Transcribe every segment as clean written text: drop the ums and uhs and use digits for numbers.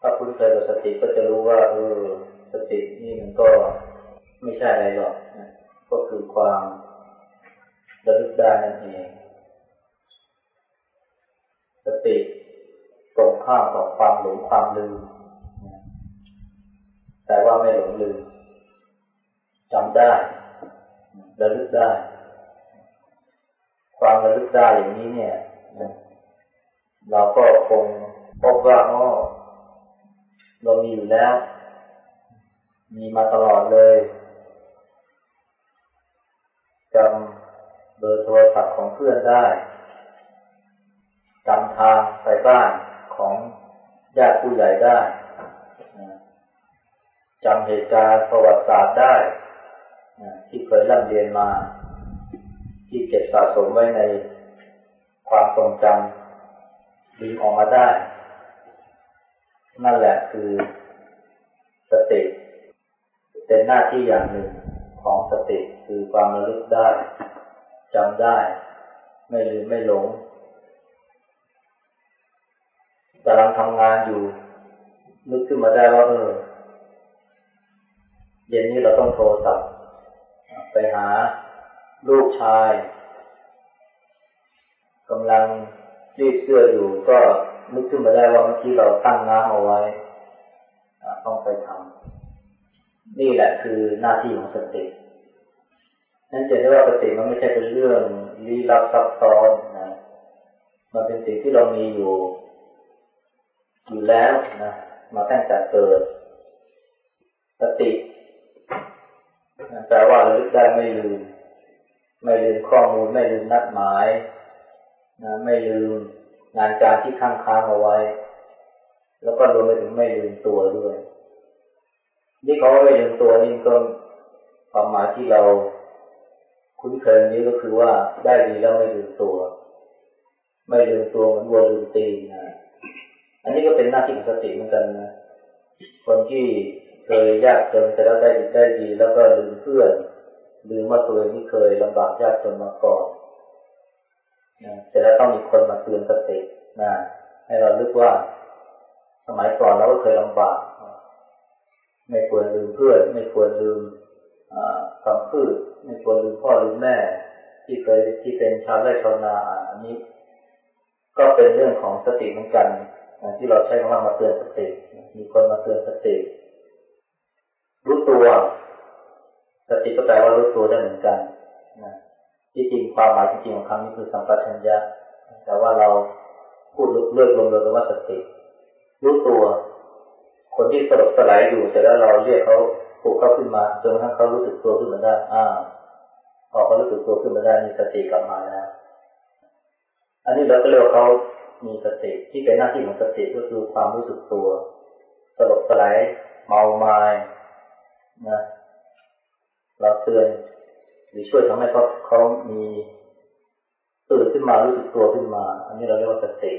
ถ้าคุ้นเคยกับสติก็จะรู้ว่าสตินี่มันก็ไม่ใช่อะไรหรอกนะก็คือความระลึกได้นั่นเองสติตรงข้ามกับความหลงความลืมแต่ว่าไม่หลงลืมจำได้ระลึกได้ความระลึกได้อย่างนี้เนี่ยเราก็คงพบว่าเรามีอยู่แล้วมีมาตลอดเลยจำเบอร์โทรศัพท์ของเพื่อนได้จำทางไปบ้านของญาติผู้ใหญ่ได้จำเหตุการณ์ประวัติศาสตร์ได้ที่เคยร่ำเรียนมาที่เก็บสะสมไว้ในความทรงจำดึงออกมาได้นั่นแหละคือสติเป็นหน้าที่อย่างหนึ่งของสติคือความระลึกได้จำได้ไม่ลืมไม่หลงกำลังทำงานอยู่นึกขึ้นมาได้ว่าเย็นนี้เราต้องโทรศัพท์ไปหาลูกชายกำลังรีดเสื้ออยู่ก็นึกขึ้นมาได้ว่าเมื่อกี้เราตั้งน้ำเอาไว้ต้องไปทำนี่แหละคือหน้าที่ของสตินั่นจะได้ว่าสติมันไม่ใช่เป็นเรื่องลี้ลับซับซ้อนนะมันเป็นสิ่งที่เรามีอยู่แล้วนะมาตั้งแต่เกิดสติแปลว่าระลึกได้ไม่ลืมข้อมูลไม่ลืมนัดหมายนะไม่ลืมงานการที่ค้างเอาไว้แล้วก็รวมไปถึงไม่ลืมตัวด้วยนี่เขาไม่ลืมตัวนี่ก็ความหมายที่เราคุ้นเคยนี้ก็คือว่าได้ดีแล้วไม่ลืมตัวเหมือนวัวลืมตีนนะอันนี้ก็เป็นหน้าที่ของสติเหมือนกันนะคนที่เคยยากจนแต่แล้วได้ดีแล้วก็ลืมเพื่อนลืมว่าตัวเองที่เคยลำบากยากจนมาก่อนนะเสร็จแล้วต้องมีคนมาเตือนสตินะให้เราลึกว่าสมัยก่อนเราก็เคยลำบากไม่ควรลืมเพื่อนไม่ควรลืมคำพูดไม่ควรลืมพ่อลืมแม่ที่เป็นชาวไร่ชาวนาอันนี้ก็เป็นเรื่องของสติเหมือนกันที่เราใช้คำว่ามาเตือนสติมีคนมาเตือนสติรู้ตัวสติก็แปลว่ารู้ตัวได้เหมือนกันนะที่จริงความหมายจริงของคำนี้คือสัมปชัญญะแต่ว่าเราพูดเลือกรวมๆกันว่าสติรู้ตัวคนที่สลบสลายอยู่เสร็จแล้วเราเรียกเขาปลุกเขาขึ้นมาจนกระทั่งเขารู้สึกตัวขึ้นมาได้พอเขารู้สึกตัวขึ้นมาได้มีสติกลับมาแล้วอันนี้เราก็เรียกว่าเขามีสติที่เป็นหน้าที่ของสติก็คือความรู้สึกตัวสลบสลายเมามายนะเราเตือนหรือช่วยทำให้เขามีตื่นขึ้นมารู้สึกตัวขึ้นมาอันนี้เราเรียกว่าสติ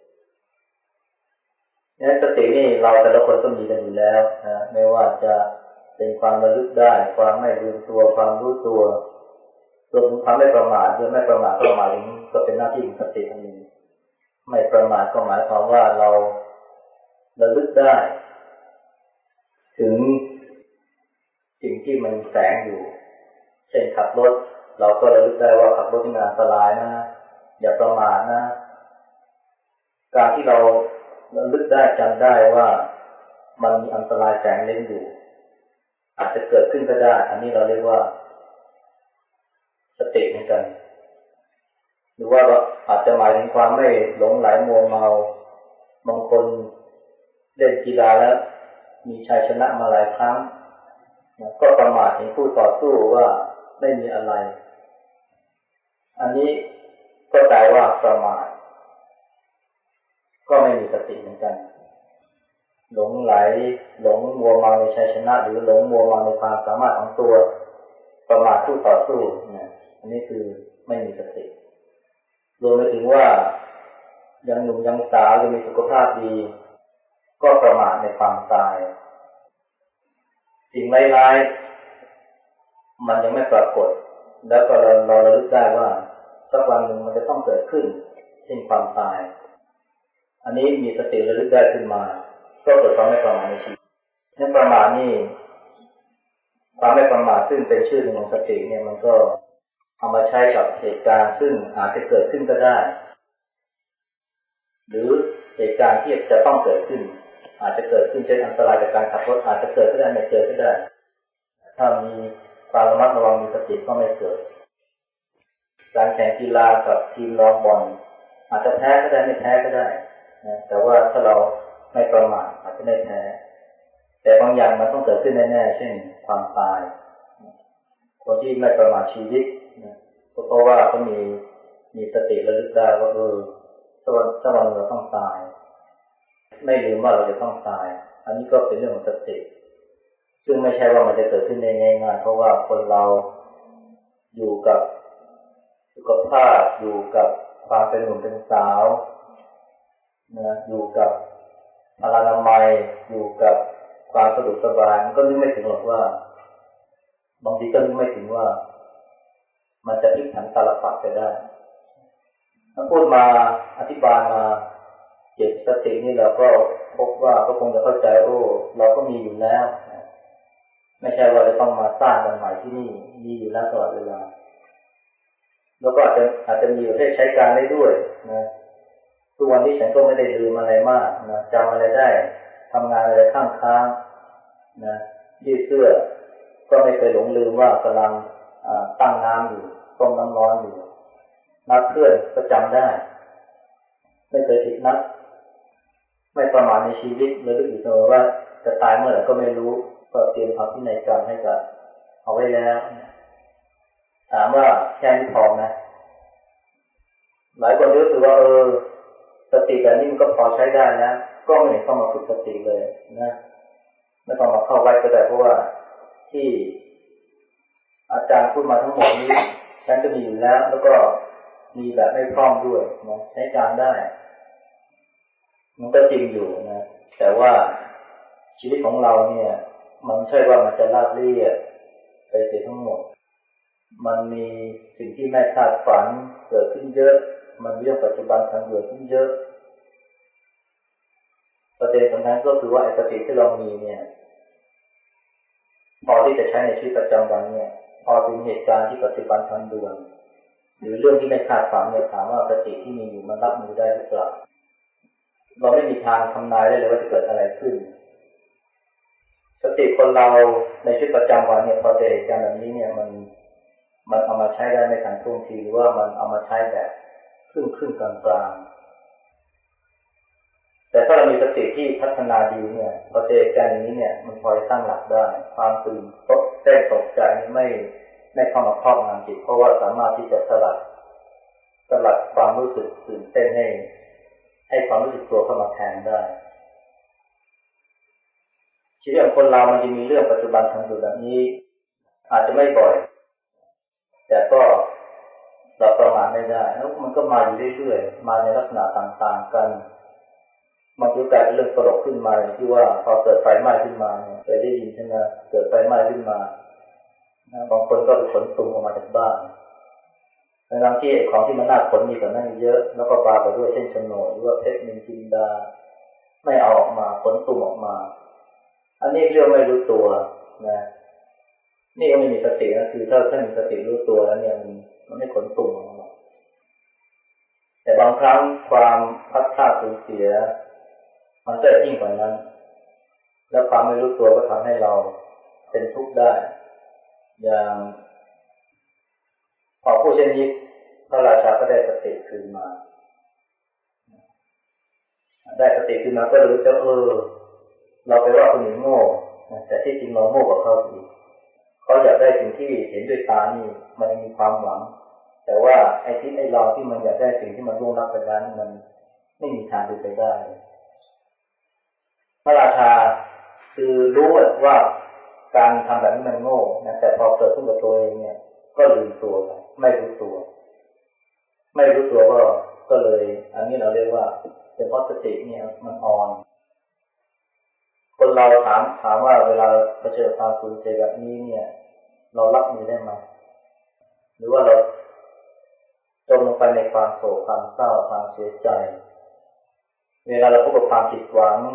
เนี่ยสตินี่เราแต่ละคนก็มีกันอยู่แล้วนะไม่ว่าจะเป็นความระลึกได้ความไม่ลืมตัวความรู้ตัวรวมถึงความไม่ประมาทด้วยไม่ประมาทก็หมายถึงก็เป็นหน้าที่ของสติอันหนึ่งไม่ประมาทก็หมายความว่าเราระลึกได้ถึงสิ่งที่มันแฝงอยู่เช่นขับรถเราก็ระลึกได้ว่าขับรถที่มันอันตรายนะอย่าประมาทนะการที่เราระลึกได้จำได้ว่ามันมีอันตรายแฝงเล่นอยู่อาจจะเกิดขึ้นก็ได้อันนี้เราเรียกว่าสติเหมือนกันหรือว่าอาจจะหมายถึงความไม่หลงไหลมัวเมาบางคนเล่นกีฬาแล้วมีชัยชนะมาหลายครั้งก็ประมาทเห็นผู้ต่อสู้ว่าไม่มีอะไรอันนี้ก็แปลว่าประมาทก็ไม่มีสติเหมือนกันหลงไหลหลงมัวเมาในชัยชนะหรือหลงมัวเมาในความสามารถของตัวประมาทผู้ต่อสู้อันนี้คือไม่มีสติรวมไปถึงว่ายังหนุ่มยังสาวยังมีสุขภาพดีก็ประมาทในความตายสิ่งร้ายๆมันยังไม่ปรากฏแล้วก็เราระลึกได้ว่าสักวันหนึ่งมันจะต้องเกิดขึ้นเช่นความตายอันนี้มีสติระลึกได้ขึ้นมาก็ก็เกิดความไม่ประมาทในชีวิตนั่นประมาทนี่ความไม่ประมาทซึ่งเป็นชื่อหนึ่งของสติเนี่ยมันก็เอามาใช้กับเหตุการณ์ซึ่งอาจจะเกิดขึ้นก็ได้หรือเหตุการณ์ที่จะต้องเกิดขึ้นอาจจะเกิดขึ้นเช่นอันตรายจากการขับรถอาจจะเกิดก็ได้ไม่เกิดก็ได้ถ้ามีความระมัดระวังมีสติก็ไม่เกิดการแข่งกีฬากับทีมรองบอลอาจจะแพ้ก็ได้ไม่แพ้ก็ได้นะแต่ว่าถ้าเราไม่ประมาทอาจจะไม่แพ้แต่บางอย่างมันต้องเกิดขึ้นแน่ๆเช่นความตายคนที่ไม่ประมาทชีวิตนะเพราะว่าเขามีสติระลึกได้ว่าสักวันเราต้องตายไม่ลืมว่าเราจะต้องตายอันนี้ก็เป็นเรื่องของสติซึ่งไม่ใช่ว่ามันจะเกิดขึ้นได้ง่ายๆเพราะว่าคนเราอยู่กับสุขภาพอยู่กับความเป็นหนุ่มเป็นสาวนะอยู่กับอนามัยอยู่กับความสะดวกสบายมันก็นึกไม่ถึงหรอกว่าบางทีก็นึกไม่ถึงว่ามันจะพลิกผันตาลปัตรไปได้ถ้าพูดมาอธิบายมาเกี่ยวกับสตินี่เราก็พบว่าก็คงจะเข้าใจเราก็มีอยู่แล้วไม่ใช่ว่าจะต้องมาสร้างกันใหม่ที่นี่มีอยู่แล้วตลอดเวลาแล้วก็อาจจะมีประเภทใช้การได้ด้วยนะทุกวันนี้ฉันก็ไม่ได้ลืมอะไรมากนะจำอะไรได้ทำงานอะไรค้างๆนะยืดเสื้อก็ไม่เคยหลงลืมว่ากำลังตั้งน้ำอยู่ต้มน้ำร้อนอยู่นัดเพื่อนก็จำได้ไม่เคยผิดนัดไม่ประมาทในชีวิตเลยรู้อยู่เสมอว่าจะตายเมื่อไหร่ก็ไม่รู้ก็เตรียมทำพินัยกรรมให้กับเอาไว้แล้วถามว่าแค่นี้พอนะหลายคนรู้สึกว่าสติแบบนี้มันก็พอใช้ได้นะก็ไม่เห็นต้องมาฝึกสติเลยนะไม่ต้องมาเข้าวัดก็ได้เพราะว่าที่อาจารย์พูดมาทั้งหมดนี้ฉันก็มีอยู่แล้วก็มีแบบไม่พร้อมด้วยนะใช้การได้มันก็จริงอยู่นะแต่ว่าชีวิตของเราเนี่ยมันไม่ใช่ว่ามันจะราบเรียบไปเสียทั้งหมดมันมีสิ่งที่ไม่คาดฝันเกิดขึ้นเยอะมันเรื่องปัจจุบันทันเกิดขึ้นเยอะประเด็นสำคัญก็คือว่าไอ้สติที่เรามีเนี่ยพอที่จะใช้ในชีวิตประจำวันเนี่ยพอถึงเหตุการณ์ที่ปัจจุบันทันด่วนหรือเรื่องที่ไม่คาดฝันเนี่ยถามว่าสติที่มีอยู่มันรับมือได้หรือเปล่าเราไม่มีทางทำนายได้เลยว่าจะเกิดอะไรขึ้นสติคนเราในชีวิตประจำวันเนี่ยพอเจอเหตุการณ์แบบนี้เนี่ยมันเอามาใช้ได้ในทางท่วงทีหรือว่ามันเอามาใช้แบบครึ่งกลางๆแต่ถ้าเรามีสติที่พัฒนาดีเนี่ยพอเจอเหตุการณ์อย่างนี้เนี่ยมันพอจะตั้งหลักได้ความตื่นเต้นตกใจไม่เข้ามาครอบงำจิตเพราะว่าสามารถที่จะสลัดความรู้สึกตื่นเต้นให้ความรู้สึกตัวเข้ามาแทนได้ชีวิตของคนเรามันจะมีเรื่องปัจจุบันทันด่วนแบบนี้อาจจะไม่บ่อยแต่ก็เราประมาทไม่ได้แล้วมันก็มาอยู่เรื่อยๆมาในลักษณะต่างๆกันมันจะกลายเป็นเรื่องตลกขึ้นมาที่ว่าพอเกิดไฟไหม้ขึ้นมาเนี่ยเคยได้ยินใช่ไหมเกิดไฟไหม้ขึ้นมาบางคนก็ไปขนตุ่มออกมาจากบ้านทั้งที่ของที่มันน่าขนมีแต่นั่นเยอะแล้วก็ปาไปด้วยเช่นโฉนดหรือว่าเพชรนินจินดาไม่เอาออกมาขนตุ่มออกมาอันนี้เรียกไม่รู้ตัวนะนี่ก็ไม่มีสตินะคือถ้ามีสติรู้ตัวแล้วเนี่ยมันไม่ขนตุ่มออกมาแต่บางครั้งความพลัดพรากสูญเสียมันก็ยิ่งกว่านั้นแล้วความไม่รู้ตัวก็ทำให้เราเป็นทุกข์ได้อย่างพอผู้เช่นนี้พระราชาก็ได้สติคืนมาก็รู้จะเราไปว่าคนอื่นโง่แต่ที่จริงเราโง่กว่าเขาอีกเขาอยากได้สิ่งที่เห็นด้วยตานี่มันมีความหวังแต่ว่าไอ้เราที่มันอยากได้สิ่งที่มันล่วงลับไปแล้วมันไม่มีทางเป็นไปได้พระราชาคือรู้ว่าการทำแบบนี้มันโง่นะแต่พอเกิดขึ้นกับตัวเองเนี่ยก็ลืมตัวไม่รู้ตัวก็เลยอันนี้เราเรียกว่าเป็นเพราะสติเนี่ยมันอ่อนคนเราถามว่าเวลาเผชิญความสูญเสียแบบนี้เนี่ยเรารับมือได้ไหมหรือว่าเราจมลงไปในความโศกความเศร้าความเสียใจเวลาเราพบกับความผิดหวัง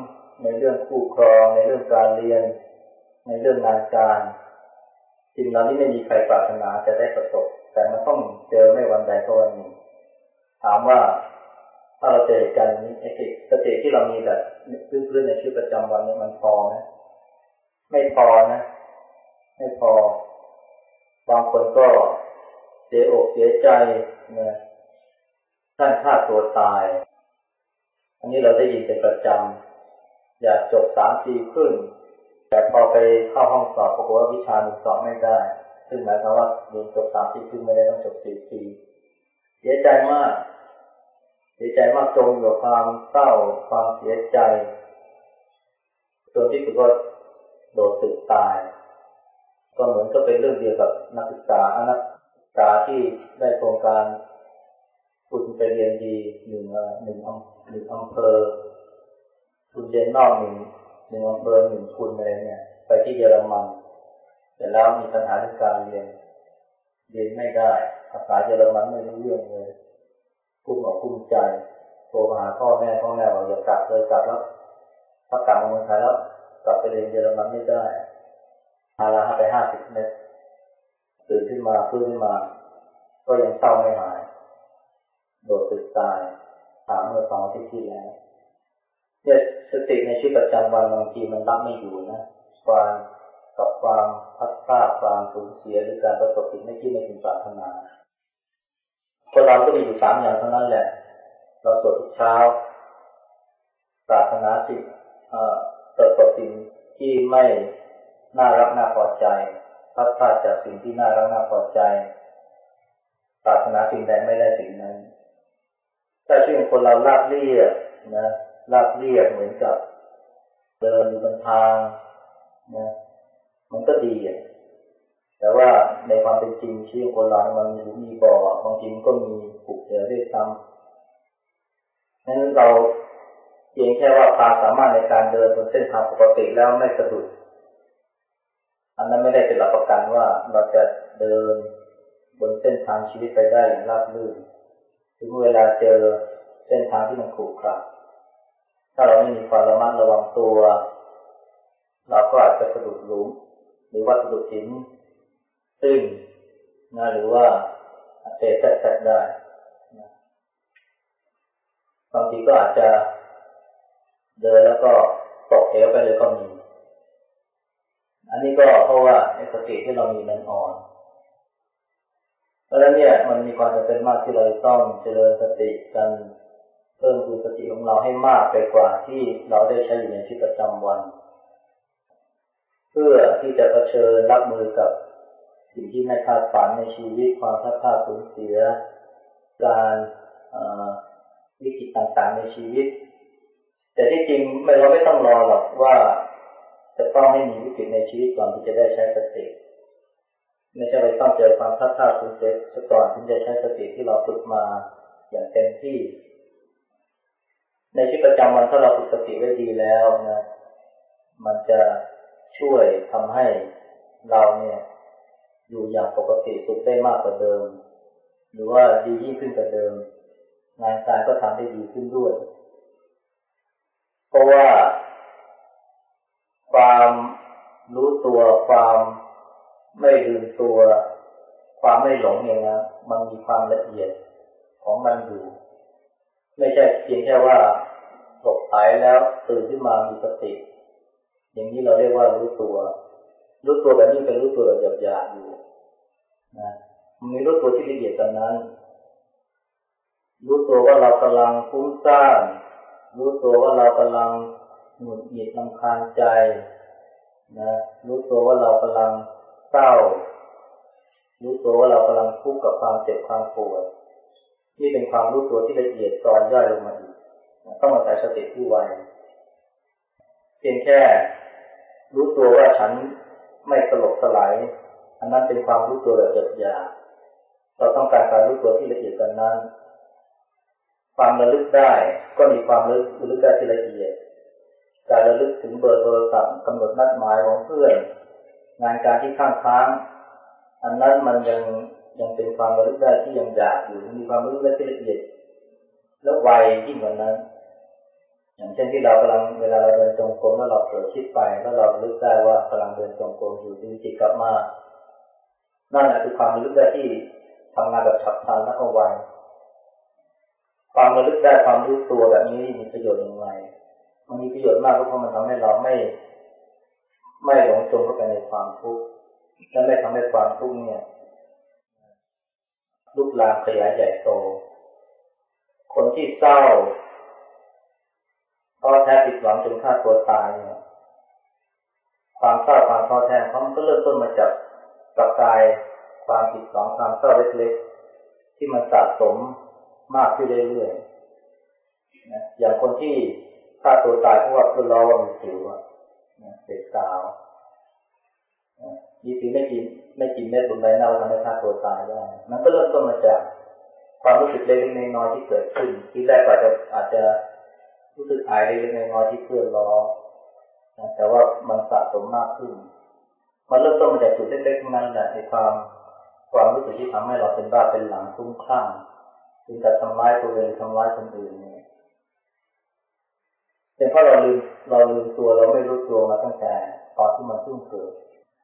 ในเรื่องคู่ครองในเรื่องการเรียนในเรื่องงานการสิ่งเหล่านี้ไม่มีใครปรารถนาจะได้ประสบแต่มันต้องเจอไม่วันใดก็วันหนึ่งถามว่าถ้าเราเจอเหตุการณ์นี้ไอ้สติที่เรามีแบบพื้นๆในชีวิตประจำวันนี้มันพอไหมไม่พอนะไม่พอบางคนก็เสียอกเสียใจนะท่านฆ่าตัวตายอันนี้เราได้ยินเป็นประจำอยากจบ3 ปีครึ่งแต่พอไปเข้าห้องสอบปรากฏว่าวิชาหนึ่งสอบไม่ได้ซึ่งหมายความว่าเรียนจบ3 ปีครึ่งไม่ได้ต้องจบ4 ปีเสียใจมากจมอยู่กับความเศร้าความเสียใจจนที่สุดก็โดดตึกตายก็เหมือนก็เป็นเรื่องเดียวกับนักศึกษาที่ได้โครงการทุนไปเรียนดีหนึ่งอำเภอทุนเรียนนอกหนึ่งอำเภอ1 ทุนอะไรเนี่ยไปที่เยอรมันแต่แล้วมีปัญหาเรื่องการเรียนไม่ได้ภาษาเยอรมันไม่รู้เรื่องเลยกุ้มใจโทรมาหาพ่อแม่บอกอย่ากลับเลยกลับแล้วถ้ากลับมาเมืองไทยแล้วกลับไปเรียนเยอรมันไม่ได้พาราไป50 เม็ดตื่นขึ้นมาก็ยังเศร้าไม่หายโดดตึกตายถามเมื่อ2 อาทิตย์ที่แล้วเนี่ยสติในชีวิตประจำวันบางทีมันรับไม่อยู่นะความพัดพลาดความสูญเสียหรือการประสบสิ่งไม่พึงปรารถนาคนเราก็มีอยู่3 อย่างเท่านั้นแหละเราสวดทุกเช้าปรารถนาสิ่งประสบสิ่งที่ไม่น่ารักน่าพอใจพัดพลาดจากสิ่งที่น่ารักน่าพอใจปรารถนาสิ่งใดไม่ได้สิ่งนั้นถ้าชีวิตของคนเราราบเรียบนะราบเรียบเหมือนกับเดินอยู่บนทางนะมันก็ดีแต่ว่าในความเป็นจริงชีวิตคนเรามันมีบ่อบางทีมันก็มีผุเหวด้วยซ้ำนั้นเราเพียงแค่ว่าความสามารถในการเดินบนเส้นทางปกติแล้วไม่สะดุดอันนั้นไม่ได้เป็นหลักประกันว่าเราจะเดินบนเส้นทางชีวิตไปได้อย่างราบรื่นถึงเวลาเจอเส้นทางที่มันขรุขระถ้าเราไม่มีความระมัดระวังตัวเราก็อาจจะสะดุดหลุมหรือว่าสะดุดหินซึ่งนะหรือว่าเศษแสกได้บางทีก็อาจจะเดินแล้วก็ตกเหวไปเลยก็มีอันนี้ก็เพราะว่าสติที่เรามีมันอ่อนเพราะฉะนั้นเนี่ยมันมีความจำเป็นมากที่เราต้องเจริญสติกันเพิ่มพูนสติของเราให้มากไปกว่าที่เราได้ใช้อยู่ในชีวิตประจำวันเพื่อที่จะเผชิญรับมือกับสิ่งที่ไม่คาดฝันในชีวิตความพลาดพลาดสูญเสียการวิกฤตต่างๆในชีวิตแต่ที่จริงเราไม่ต้องรอหรอกว่าจะต้องให้มีวิกฤตในชีวิตก่อนที่จะได้ใช้สติไม่ใช่ไปต้องเจอความพลาดพลาดสูญเสียซะก่อนถึงจะใช้สติที่เราฝึกมาอย่างเต็มที่ในชีวิตประจำวันถ้าเราฝึกสติไว้ดีแล้วนะมันจะช่วยทำให้เราเนี่ยอยู่อย่างปกติสุขได้มากกว่าเดิมหรือว่าดียิ่งขึ้นกว่าเดิมงานการก็ทำได้ดีขึ้นด้วยเพราะว่าความรู้ตัวความไม่ลืมตัวความไม่หลงเนี่ยนะมันมีความละเอียดของมันอยู่ไม่ใช่เพียงแค่ว่าหลบหายแล้วตื่นขึ้นมามีสติอย่างนี้เราเรียกว่ารู้ตัวแบบนี้เป็นรู้ตัวแบบหยาบๆอยู่นะมีรู้ตัวที่ละเอียดกว่านั้นรู้ตัวว่าเรากำลังฟุ้งซ่านรู้ตัวว่าเรากำลังหงุดหงิดรำคาญใจนะรู้ตัวว่าเรากำลังเศร้ารู้ตัวว่าเรากำลังทุกข์กับความเจ็บความปวดนี่เป็นความรู้ตัวที่ละเอียดซ้อนย่อยลงมาอีกต้องอาศัยสติผู้ไวเพียงแค่รู้ตัวว่าฉันไม่สลบสลายอันนั้นเป็นความรู้ตัวแบบหยาบๆเราต้องการรู้ตัวที่ละเอียดกว่านั้นความระลึกได้ก็มีความระลึกได้ที่ละเอียดการระลึกถึงเบอร์โทรศัพท์กำหนดนัดหมายของเพื่อนงานการที่ค้างอันนั้นมันยังเป็นความระลึกได้ที่ยังหยาบอยู่มีความระลึกได้ที่ละเอียดแล้วไวยิ่งกว่านั้นอย่างเช่นที่เรากำลังเวลาเราเดินจงกกรมแล้วเราเผลอคิดไปแล้วเราลึกได้ว่ากำลังเดินจงกรมอยู่ดึงจิตกลับมานั่นแหละคือความระลึกได้ที่ทำงานแบบฉับพลันและก็ไวความระลึกได้ความรู้ตัวแบบนี้มีประโยชน์อย่างไรมันมีประโยชน์มากเพราะมันทำให้เราไม่หลงจมเข้าไปในความทุกข์และไม่ทำให้ความทุกข์เนี่ยลุกลามขยายใหญ่โตคนที่เศร้าท้อแท้ผิดหวังจนฆ่าตัวตายเนี่ยความเศร้าความท้อแท้เขามันก็เริ่มต้นมาจากประกายความผิดหวังความเศร้าเล็กๆที่มันสะสมมากขึ้นเรื่อยๆนะอย่างคนที่ฆ่าตัวตายเพราะว่าเพื่อนล้อว่ามีสิวเด็กสาวมีสิวไม่กี่เม็ดบนใบหน้าทำให้ฆ่าตัวตายได้มันก็เริ่มต้นมาจากความรู้สึกเล็กๆน้อยๆที่เกิดขึ้นที่แรกอาจจะรู้สึกอายเล็กๆน้อยๆที่เพื่อนล้อแต่ว่ามันสะสมมากขึ้นมันเริ่มต้นมาจากจุดเล็กๆนั้นแหละในความรู้สึกที่ทำให้เราเป็นบ้าเป็นหลังคลุ้มคลั่งถึงกับทำร้ายตัวเองทำร้ายคนอื่นเนี่ยเป็นเพราะเราลืมตัวเราไม่รู้ตัวมาตั้งแต่ตอนที่มันเพิ่งเกิด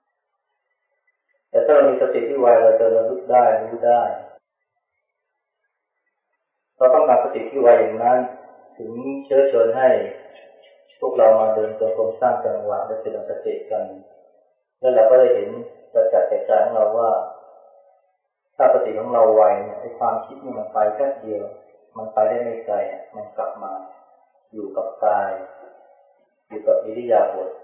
แต่ถ้าเรามีสติที่ไวเราจะระลึกได้รู้ได้เราต้องการสติที่ไวอย่างนั้นถึงเชื้อเชิญให้พวกเรามาเดินจงกรมสร้างจังหวะและเจริญสติกันแล้วเราก็ได้เห็นประจักษ์แก่ใจของเราว่าถ้าสติของเราไวเนี่ยไอ้ความคิดนี่มันไปแค่เดียวมันไปได้ไม่ไกลมันกลับมาอยู่กับกายอยู่กับอิริยาบถ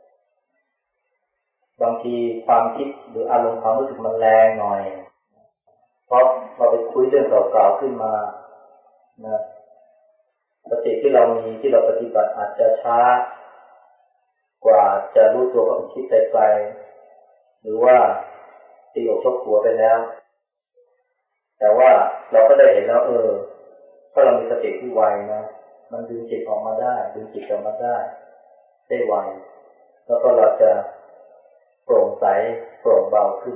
บางทีความคิดหรืออารมณ์ความรู้สึกมันแรงหน่อยเพราะเราไปคุยเรื่องเก่าๆขึ้นมานะสติที่เรามีที่เราปฏิบัติอาจจะช้ากว่าจะรู้ตัวว่ามันคิดไกลๆหรือว่าตีอกชกหัวไปแล้วแต่ว่าเราก็ได้เห็นแล้วถ้าเรามีสติที่ไวนะมันดึงจิตออกมาได้ดึงจิตออกมาได้ไวแล้วก็เราจะโปร่งใสโปร่งเบาขึ้น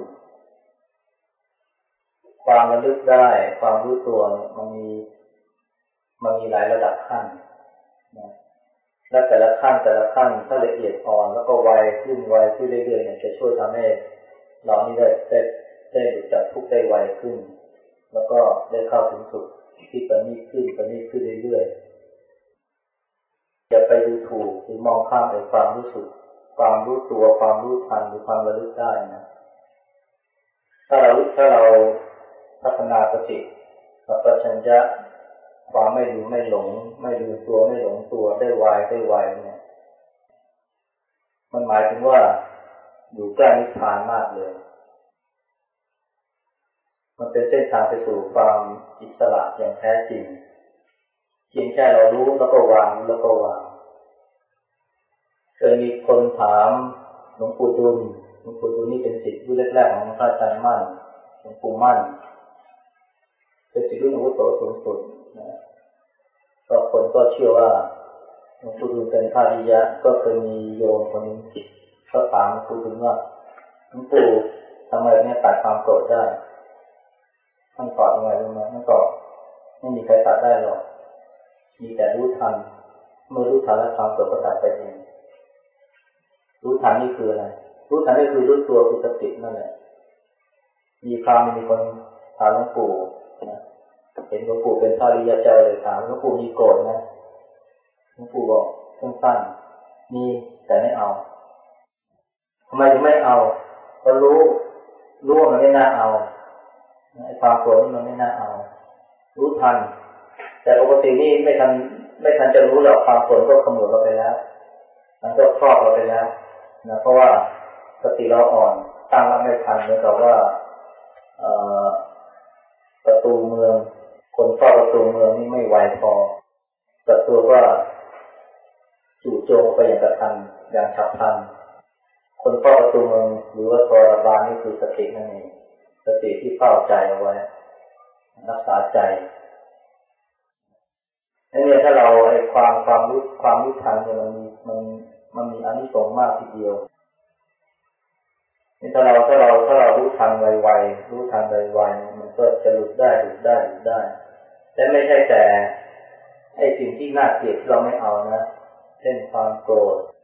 ความระลึกได้ความรู้ตัวเนี่ยมันมีหลายระดับขั้นนะและแต่ละขั้นถ้าละเอียดอ่อนแล้วก็ไวขึ้นเรื่อยๆเนี่ยจะช่วยทำให้เรานี่ได้หลุดจากทุกข์ได้ไวขึ้นแล้วก็ได้เข้าถึงสุขที่ประณีตขึ้นเรื่อยๆอย่าไปดูถูกหรือมองข้ามในความรู้สึกความรู้ตัวความรู้ทันหรือความระลึกได้นะถ้าเราพัฒนาสติสัมปชัญญะความไม่ลืมไม่หลงไม่ลืมตัวไม่หลงตัวได้ไวเนี่ยมันหมายถึงว่าอยู่ใกล้นิพพานมากเลยมันเป็นเส้นทางไปสู่ความอิสระอย่างแท้จริงเพียงแค่เรารู้แล้วก็วางเคยมีคนถามหลวงปู่ดุลนี่เป็นศิษย์รุ่นแรกๆของพระอาจารย์มั่นหลวงปู่มั่นเป็นศิษย์รุ่นอาวุโสสูงสุดนะก็คนก็เชื่อว่าหลวงปู่ดุลเป็นพระอริยะก็เคยมีโยมคนนึงเขาถามหลวงปู่ดุลว่าหลวงปู่ทำไมเนี่ยตัดความโกรธได้ท่านตอบยังไงรู้ไหมท่านตอบไม่มีใครตัดได้หรอกมีแต่รู้ทันเมื่อรู้ทันแล้วความโกรธก็ดับไปเองรู้ทันนี่คืออะไรรู้ทันนี่คือรู้ตัวคือสตินั่นแหละมีคนถามหลวงปู่นะเห็นหลวงปู่เป็นพระอริยเจ้าเลยถามหลวงปู่มีโกรธไหมหลวงปู่บอกสั้นๆมีแต่ไม่เอาทำไมถึงไม่เอาก็รู้ว่ามันไม่น่าเอาไอ้ความโกรธนี่มันไม่น่าเอารู้ทันแต่ปกตินี่ไม่ทันจะรู้หรอกความโกรธก็ขมุดเราไปแล้วมันก็ครอบเราไปแล้วนะเพราะว่าสติเราอ่อนตั้งรับไม่ทันเหมือนกับว่าประตูเมืองคนเฝ้าประตูเมืองนี่ไม่ไวพอศัตรูก็จู่โจมไปอย่างกระทันอย่างฉับพลันคนเฝ้าประตูเมืองหรือว่าตัวระบาดนี่คือสตินั่นเองสติที่เฝ้าใจเอาไว้รักษาใจนี่ถ้าเราไอ้ความรู้ทันเนี่ยมันมีอานิสงส์มากทีเดียวนี่ถ้าเรารู้ทันไวๆมันก็จะหลุดได้และไม่ใช่แต่ไอ้สิ่งที่น่าเกลียดที่เราไม่เอานะเช่นความโกรธ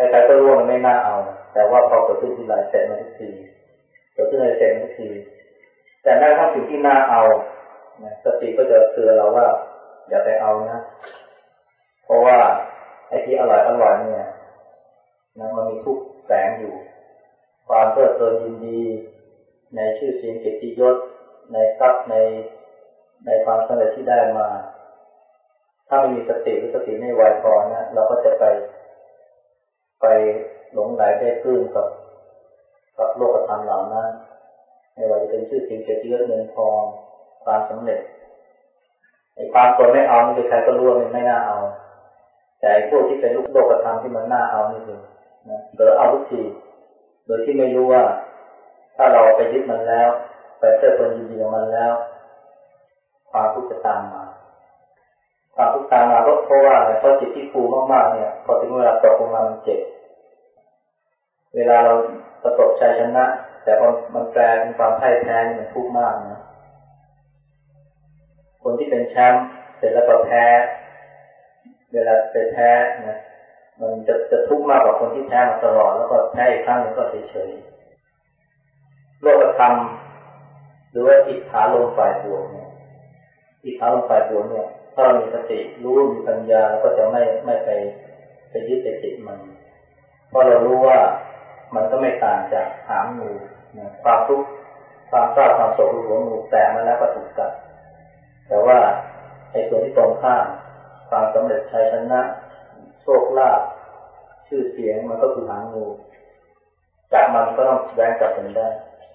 ครๆก็รู้ว่ามันไม่น่าเอาแต่ว่าพอเกิดขึ้นทีไรเสร็จมันทุกทีเกิดขึ้นอะไรเสร็จทุกทีแต่แม้กระทั่งสิ่งที่น่าเอาสติก็จะเตือนเราว่าอย่าไปเอานะเพราะว่าไอ้ที่อร่อยเนี่ยนะมันมีทุกข์แฝงอยู่ความเพลิดเพลินยินดีในชื่อเสียงเกียรติยศในทรัพย์ในความสำเร็จที่ได้มาถ้าไม่มีสติหรือสติไม่ไวพอนะเราก็จะไปหลงไหลได้คลื่นกับโลกธรรมเหล่านั้นไม่ว่าจะเป็นชื่อเสียงเกียรติยศเงินทองความสำเร็จไอ้ความตัวไม่เอานี่ใครก็รู้ว่ามันไม่น่าเอาแต่ไอ้พวกที่เป็นลูกโลกธรรมที่มันน่าเอานี่คือนะเผลอเอาทุกทีโดยที่ไม่รู้ว่าถ้าเราไปยึดมันแล้วไปเพลิดเพลินยินดีกับมันแล้วความทุกข์จะตามมาความทุกข์ตามมาก็เพราะว่าเพราะจิตที่ฟูมากๆเนี่ยพอถึงเวลาตกลงมามันเจ็บเวลาเราประสบชัยชนะแต่พอมันแปลเป็นความพ่ายแพ้มันทุกข์มากนะคนที่เป็นแชมป์เสร็จแล้วก็แพ้เวลาไปแพ้นะมันจะทุกข์มากกว่าคนที่แพ้มาตลอดแล้วก็แพ้อีกครั้งนึงก็เฉยๆโลกธรรมหรือว่าอิทธาลมฝ่ายบวกเนี่ยอิทธาลมฝ่ายบวกเนี่ยถ้าเรามีสติรู้มีปัญญาก็จะไม่ไปยึดติดมันเพราะเรารู้ว่ามันก็ไม่ต่างจากหางงูนะความทุกข์ความเศร้าความโศกหัวงูแตกมาแล้วก็ถูกกัดแต่ว่าไอ้ส่วนที่ตรงข้ามความสำเร็จชัยชนะโชคลาภชื่อเสียงมันก็คือหางงูจากมันก็ต้องแย้งกลับกันได้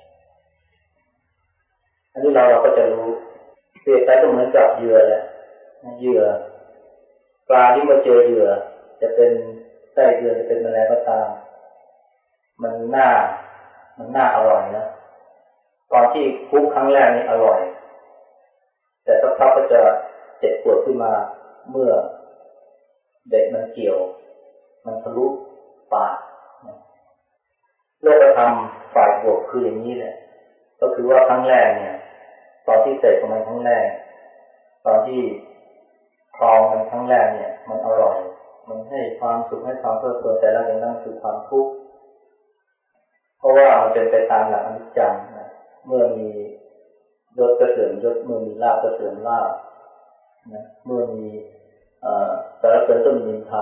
อันนี้เราก็จะรู้เปรียบไปก็เหมือนกับเหยื่อแหละเหยื่อปลาที่มาเจอเหยื่อจะเป็นไส้เดือนจะเป็นอะไรก็ตามมันน่าอร่อยนะตอนที่คุกครั้งแรกนี่อร่อยแต่สักพักก็จะเจ็บปวดขึ้นมาเมื่อเด็กมันเกี่ยวมันทะลุปากโลกธรรมฝ่ายบวกคืออย่างนี้แหละก็คือว่าครั้งแรกเนี่ยตอนที่เสพของมันครั้งแรกตอนที่ครองมันครั้งแรกเนี่ยมันอร่อยมันให้ความสุขให้ความเพลิดเพลินแต่ละอย่างนั้นคือความทุกข์เพราะว่ามันเป็นไปตามหลักอนิจจังนะเมื่อมียศก็เสื่อมยศเมื่อมีลาภก็เสื่อมลาภนะเมื่อมีสรรเสริญก็มีนินทา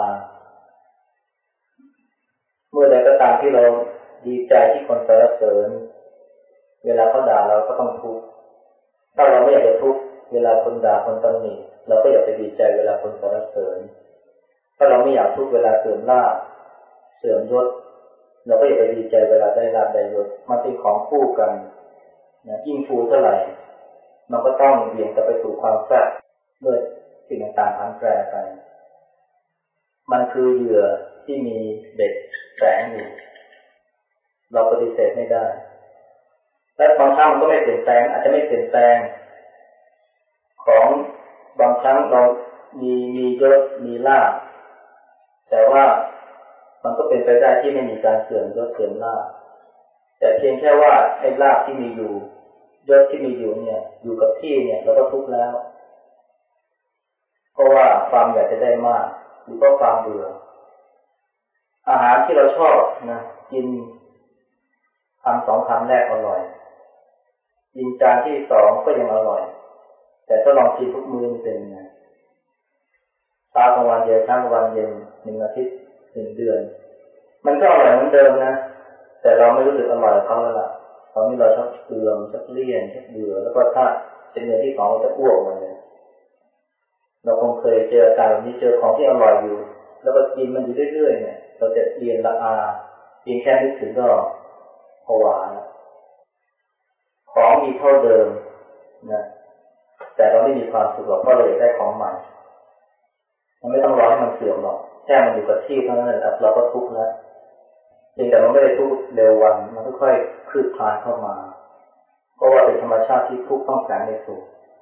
เมื่อใดก็ตามที่เราดีใจที่คนสรรเสริญเวลาเขาด่าเราก็ต้องทุกข์ถ้าเราไม่อยากจะทุกข์เวลาคนด่าคนตำหนิเราก็อย่าไปดีใจเวลาคนสรรเสริญถ้าเราไม่อยากทุกข์เวลาเสื่อมลาภเสื่อมยศเราก็อย่าไปดีใจเวลาได้ลาภได้ยศมันเป็นของคู่กันนะยิ่งฟูเท่าไหร่มันก็ต้องเบี่ยงกลับไปสู่ความแฝงเมื่อสิ่งต่างๆผันแปรไปมันคือเหยื่อที่มีเบ็ดแฝงอยู่เราปฏิเสธไม่ได้และบางครั้งมันก็ไม่เปลี่ยนแปลงอาจจะไม่เปลี่ยนแปลงของบางครั้งเรามียศมีลาภแต่ว่ามันก็เป็นไปได้ที่ไม่มีการเสื่อมยศเสื่อมลาภแต่เพียงแค่ว่าไอ้ลาภที่มีอยู่ยศที่มีอยู่เนี่ยอยู่กับที่เนี่ยเราก็ทุกข์แล้วเพราะว่าความอยากจะได้มากหรือเพราะความเบื่ออาหารที่เราชอบนะกินคำสองคำแรกอร่อยกินจานที่สองก็ยังอร่อยแต่ถ้าลองกินทุกมื้อเป็นไงเช้ากลางวันเย็นเช้ากลางวันเย็น1 อาทิตย์1 เดือนมันก็อร่อยเหมือนเดิมนะแต่เราไม่รู้สึกอร่อยเขาแล้วล่ะตอนนี้เราชอบเสื่อมชอบเลี่ยนชอบเบื่อแล้วก็ถ้าเป็นเดือนที่2เราจะอ้วกมาเลยเราคงเคยเจออาการแบบนี้เจอของที่อร่อยอยู่แล้วก็กินมันอยู่เรื่อยๆเนี่ยเราจะเรียนละอาเพียงแค่นึกถึงก็ผวาของมีเท่าเดิมนะแต่เราไม่มีความสุขหรอกเพราะเราอยากได้ของใหม่มันไม่ต้องรอให้มันเสื่อมหรอกแค่มันอยู่กับที่เท่านั้นแหละเราก็ทุกข์แล้วจริงแต่มันไม่ได้ทุกข์เร็ววันมันค่อยๆคลืบคลานเข้ามาเพราะว่าเป็นธรรมชาติที่ทุกข์ต้องแฝงในสุข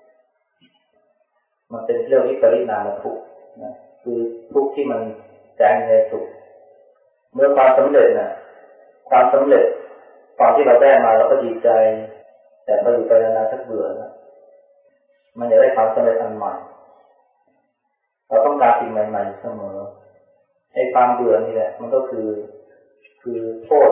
มันเป็นเรื่องวิปริณามทุกข์นะคือทุกข์ที่มันแฝงในสุขเมื่อความสำเร็จนะความสำเร็จตอนที่เราได้มาเราก็ดีใจแต่พออยู่ไปนานๆชักเบื่อแล้วมันจะได้ความสำเร็จอันใหม่เราต้องการสิ่งใหม่ๆเสมอไอ้คความเบื่อนี่แหละมันก็คือโทษ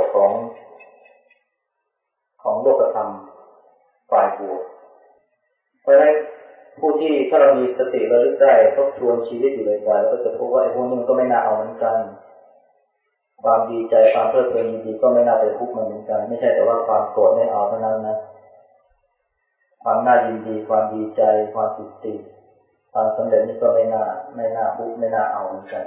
ของโลกธรรมฝ่ายบวกเพราะฉะนั้นผู้ที่ถ้าเรามีสติระลึกได้ทบทวนชีวิตอยู่บ่อยๆแล้วก็จะพบว่าไอ้พวกนี้มันก็ไม่น่าเอาเหมือนกันความดีใจความเพลิดเพลินดีๆก็ไม่น่าไปทุกข์มันเหมือนกันไม่ใช่แต่ว่าความโกรธไม่เอาเท่านั้นนะความน่ายินดีความดีใจความปิติความสำเร็จนี่ก็ไม่น่าทุกข์ไม่น่าเอาเหมือนกัน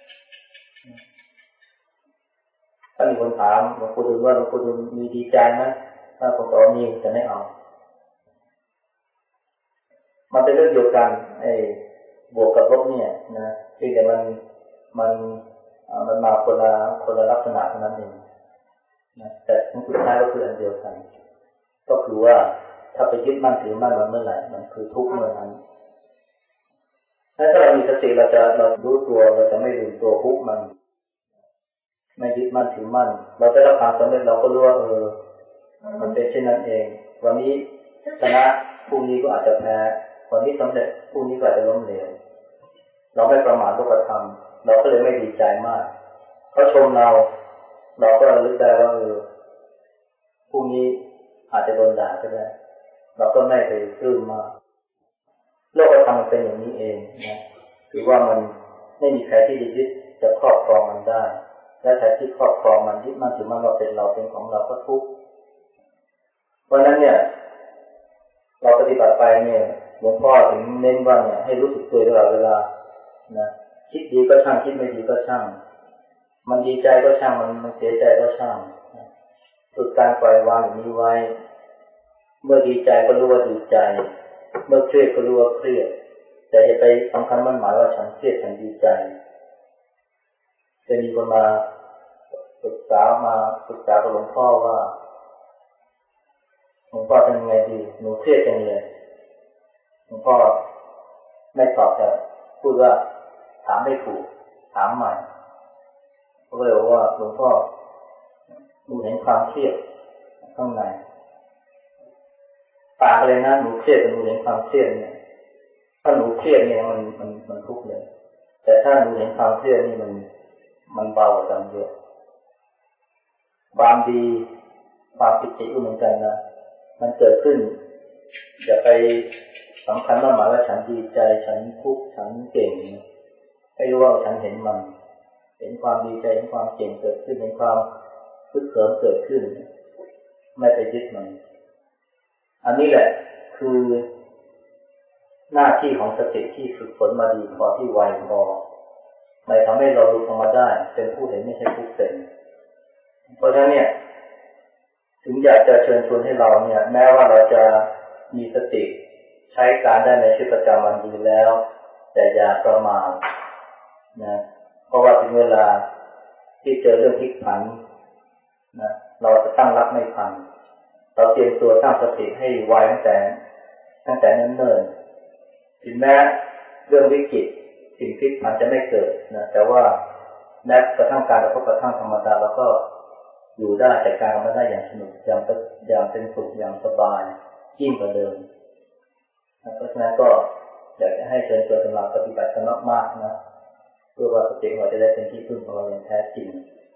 ถ้ามีคนถามหลวงปู่ดูลว่าหลวงปู่ดูลมีดีใจไหมถ้าผมตอบมีจะไม่เอามันเป็นเรื่องเดียวกันไอ้บวกกับลบเนี่ยนะเพียงแต่มันมาคนละลักษณะเท่านั้นเองนะแต่สุดท้ายก็คืออันเดียวกันก็คือว่าถ้าไปยึดมั่นถือมั่นมันเมื่อไหร่มันคือทุกข์เมื่อนั้นถ้าเรามีสติเรารู้ตัวเราจะไม่ลืมตัวทุกข์มันไม่ยึดมั่นถือมั่นเราได้รับความสำเร็จเราก็รู้ว่ามันเป็นเช่นนั้นเองวันนี้ชนะพรุ่งนี้ก็อาจจะแพ้วันนี้สำเร็จพรุ่งนี้ก็อาจจะล้มเหลวเราไม่ประมาทโลกธรรมเราก็เลยไม่ดีใจมากเขาชมเราก็ระลึกได้ว่าพรุ่งนี้อาจจะโดนด่าก็ได้เราก็ไม่ไปปลื้มมากโลกธรรมมันเป็นอย่างนี้เองนะคือว่ามันไม่มีใครที่ยึดจะครอบครองมันได้และใครที่ครอบครองมันยึดมั่นถือมั่นว่าเป็นเราเป็นของเราก็ทุกข์เพราะนั้นเนี่ยเราปฏิบัติไปเนี่ยหลวงพ่อถึงเน้นว่าเนี่ยให้รู้สึกตัวตลอดเวลานะคิดดีก็ช่างคิดไม่ดีก็ช่างมันดีใจก็ช่างมันเสียใจก็ช่างฝึกการปล่อยวางอย่างนี้ไว้เมื่อดีใจก็รู้ว่าดีใจเมื่อเครียดก็รู้ว่าเครียดแต่อย่าไปสำคัญมั่นหมายว่าฉันเครียดฉันดีใจจะมีคนมาปรึกษากับหลวงพ่อว่าหลวงพ่อเป็นยังไงดีหนูเครียดจังเลยหลวงพ่อไม่ตอบแต่พูดว่าถามไม่ถูกถามใหม่ก็เลยบอกว่าหลวงพ่อหนูเห็นความเครียดข้างในปากเลยนะหนูเครียดแต่หนูเห็นความเครียดเนี่ยถ้าหนูเครียดเนี่ยมันทุกข์เลยแต่ถ้าหนูเห็นความเครียดนี่มันเบากว่ากันเยอะความดีความปิติก็เหมือนกันนะมันเกิดขึ้นอย่าไปสำคัญว่าหมายว่าฉันดีใจฉันทุกข์ฉันเก่งให้รู้ว่าฉันเห็นมันเห็นความดีใจเห็นความเก่งเกิดขึ้นเห็นความพึกเขิมเกิดขึ้นไม่ไปยึดมันอันนี้แหละคือหน้าที่ของสติที่ฝึกฝนมาดีพอที่ไวพอไม่ทำให้เราหลุดออกมาได้เป็นผู้เห็นไม่ใช่ผู้เป็นเพราะฉะนั้นเนี่ยถึงอยากจะเชิญชวนให้เราเนี่ยแม้ว่าเราจะมีสติใช้การได้ในชีวิตประจำวันดีแล้วแต่อย่าประมาทนะเพราะว่าถึงเวลาที่เจอเรื่องพลิกผันนะเราจะตั้งรับไม่ทันเราเตรียมตัวสร้างสติให้ไวตั้งแต่เนิ่นๆถึงแม้เรื่องวิกฤตสิ่งพลิกผันจะไม่เกิดนะแต่ว่าแม้กระทั่งการกระทั่งธรรมดาแล้วก็อยู่ได้จัดการมันได้อย่างสนุกอย่างเป็นสุขอย่างสบายยิ่งกว่าเดิมเพราะฉะนั้นก็อยากจะให้เชิญชวนสำหรับปฏิบัติกันมากๆนะเพื่อว่าสติของเราจะได้เป็นที่พึ่งของเราอย่างแท้จริง